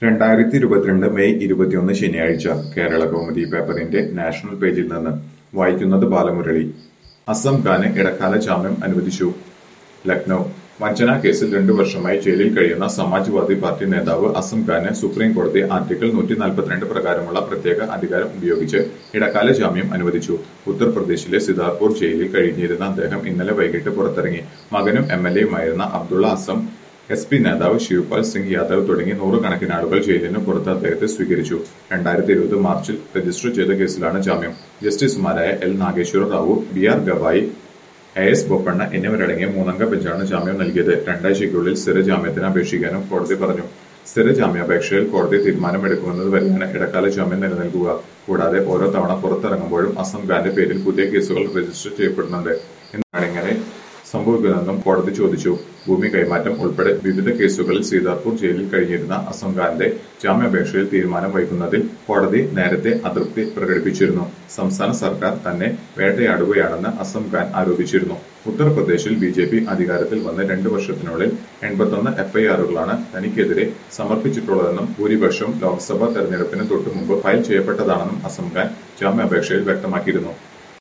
2022 May 21 ശനിയാഴ്ച കേരള കൗമുദി പേപ്പറിന്റെ national പേജിൽ നിന്ന് വായിക്കുന്നത് ബാലമുരളി. അസം ഖാന് ഇടക്കാല ജാമ്യം അനുവദിച്ചു. ലക്നൌ വഞ്ചനാ കേസിൽ 2 വർഷമായി ജയിലിൽ കഴിയുന്ന സമാജ്വാദി പാർട്ടി നേതാവ് അസം ഖാന് സുപ്രീം കോടതി ആർട്ടിക്കിൾ 142 പ്രകാരമുള്ള പ്രത്യേക അധികാരം ഉപയോഗിച്ച് ഇടക്കാല ജാമ്യം അനുവദിച്ചു. ഉത്തർപ്രദേശിലെ സിതാർപൂർ ജയിലിൽ കഴിഞ്ഞിരുന്ന അദ്ദേഹം ഇന്നലെ വൈകിട്ട് പുറത്തിറങ്ങി. മകനും എംഎൽഎയുമായിരുന്ന അബ്ദുള്ള അസം, എസ്.പി നേതാവ് ശിവപാൽ സിംഗ് യാദവ് തുടങ്ങി നൂറുകണക്കിന് ആളുകൾ ജയിലിന് പുറത്ത് അദ്ദേഹത്തെ സ്വീകരിച്ചു. 2020 മാർച്ചിൽ രജിസ്റ്റർ ചെയ്ത കേസിലാണ് ജാമ്യം. ജസ്റ്റിസുമാരായ L Nageswara Rao, B R. Gavai, A S. Bopanna എന്നിവരടങ്ങിയ 3-അംഗ ബെഞ്ചാണ് ജാമ്യം നൽകിയത്. 2 ആഴ്ചയ്ക്കുള്ളിൽ സ്ഥിരജാമ്യത്തിന് അപേക്ഷിക്കാനും കോടതി പറഞ്ഞു. സ്ഥിരജാമ്യാപേക്ഷയിൽ കോടതി തീരുമാനമെടുക്കുന്നത് വരെയാണ് ഇടക്കാല ജാമ്യം നിലനിൽക്കുക. കൂടാതെ ഓരോ തവണ പുറത്തിറങ്ങുമ്പോഴും അസം ഖാന്റെ പേരിൽ പുതിയ കേസുകൾ രജിസ്റ്റർ ചെയ്യപ്പെടുന്നുണ്ട്. എന്താണ് ഇങ്ങനെ സംഭവിക്കുന്നതെന്നും കോടതി ചോദിച്ചു. ഭൂമി കൈമാറ്റം ഉൾപ്പെടെ വിവിധ കേസുകളിൽ സീതാർപൂർ ജയിലിൽ കഴിഞ്ഞിരുന്ന അസം ഖാന്റെ ജാമ്യാപേക്ഷയിൽ തീരുമാനം വൈകുന്നതിൽ കോടതി നേരത്തെ അതൃപ്തി പ്രകടിപ്പിച്ചിരുന്നു. സംസ്ഥാന സർക്കാർ തന്നെ വേട്ടയാടുകയാണെന്ന് അസം ഖാൻ ആരോപിച്ചിരുന്നു. ഉത്തർപ്രദേശിൽ ബി.ജെ.പി. അധികാരത്തിൽ വന്ന് 2 വർഷത്തിനുള്ളിൽ 81 എഫ്ഐആറുകളാണ് തനിക്കെതിരെ സമർപ്പിച്ചിട്ടുള്ളതെന്നും ഭൂരിപക്ഷവും ലോക്സഭാ തെരഞ്ഞെടുപ്പിന് തൊട്ടുമുമ്പ് ഫയൽ ചെയ്യപ്പെട്ടതാണെന്നും അസം ഖാൻ ജാമ്യാപേക്ഷയിൽ വ്യക്തമാക്കിയിരുന്നു.